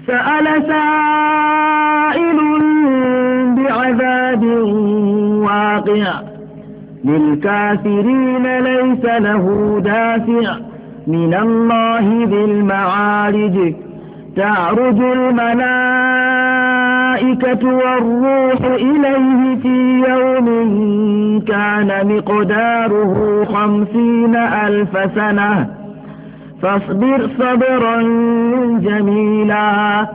سأل سائل بعذاب واقع للكافرين ليس له دافع من الله ذي المعارج تعرج الملائكة والروح إليه في يوم كان مقداره 50,000 سنة فاصبر صبرا جميلا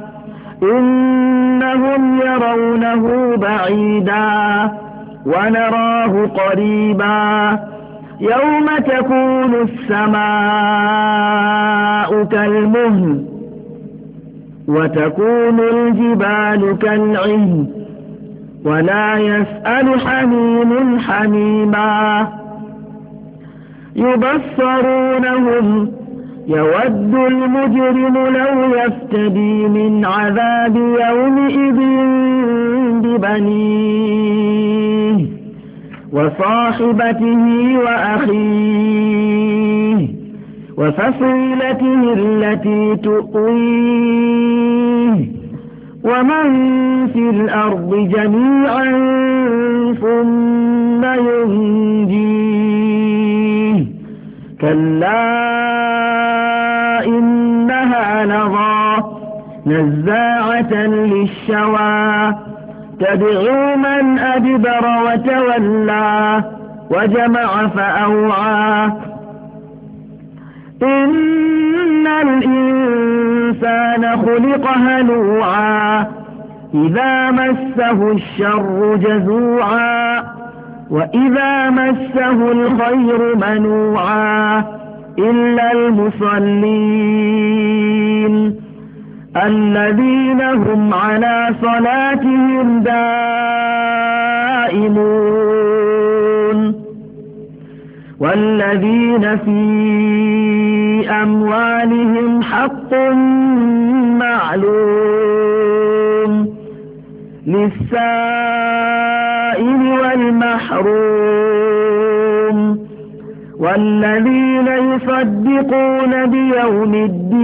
إنهم يرونه بعيدا ونراه قريبا يوم تكون السماء كالمهل وتكون الجبال كالعهن ولا يسأل حميم حميما يبصرونهم يود المجرم لو يفتدي من عذاب يومئذ ببنيه وصاحبته وأخيه وفصيلته التي تؤويه ومن في الأرض جميعا ثم ينجيه كلا إنها لظى نزاعة للشوى تدعو من أدبر وتولى وجمع فأوعى إن الإنسان خلق هلوعا إذا مسه الشر جزوعا وإذا مسه الخير منوعا إلا المصلين الذين هم على صلاتهم دائمون والذين في أموالهم حق معلوم للسائل والمحروم والذين يصدقون بيوم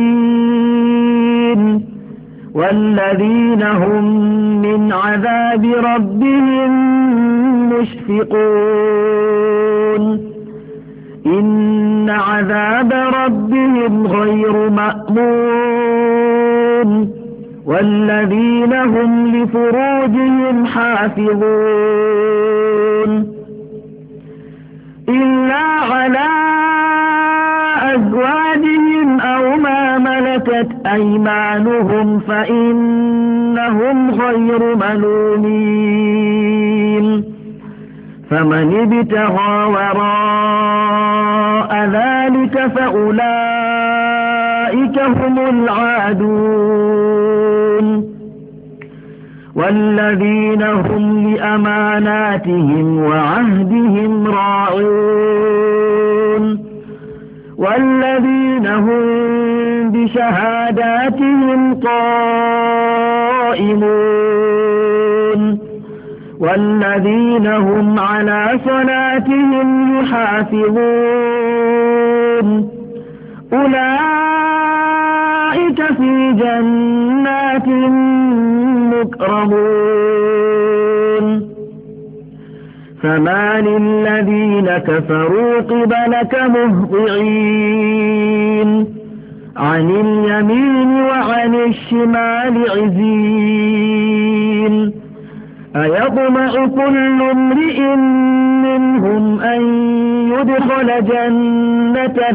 الدين والذين هم من عذاب ربهم مشفقون إن عذاب ربهم غير مأمون والذين هم لفروجهم حافظون إلا على أزواجهم أو ما ملكت أيمانهم فإنهم غير ملومين فمن ابتغى وراء ذلك فأولئك هم العادون والذين هم لأماناتهم وعهدهم راعون والذين هم بشهاداتهم قائمون والذين هم على صلاتهم يحافظون أولئك في جنات مكرمون فما للذين كفروا قبلك مهطعين عن اليمين وعن الشمال عزين أيطمع كل امرئ منهم أن يدخل جنة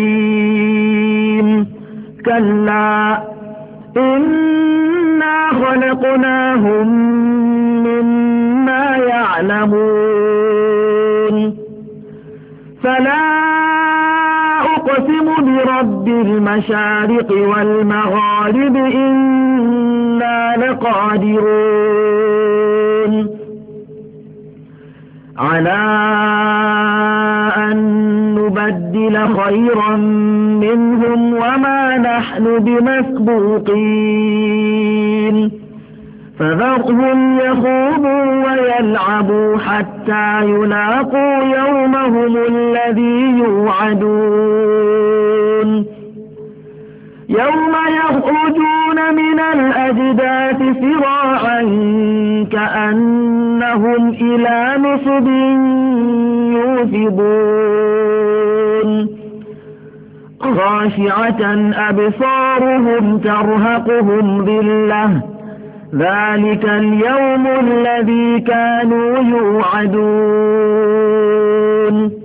نعيم كلا إنا خلقناهم مما يعلمون فلا أقسم برب المشارق والمغارب إنا لقادرون على أن نبدل خيرا منهم وما نحن بمسبوقين فذرهم يخوضوا ويلعبوا حتى يلاقوا يومهم الذي يوعدون يوم يخرجون من وهم إلى نصب يوفضون خاشعة أبصارهم ترهقهم ذلة ذلك اليوم الذي كانوا يوعدون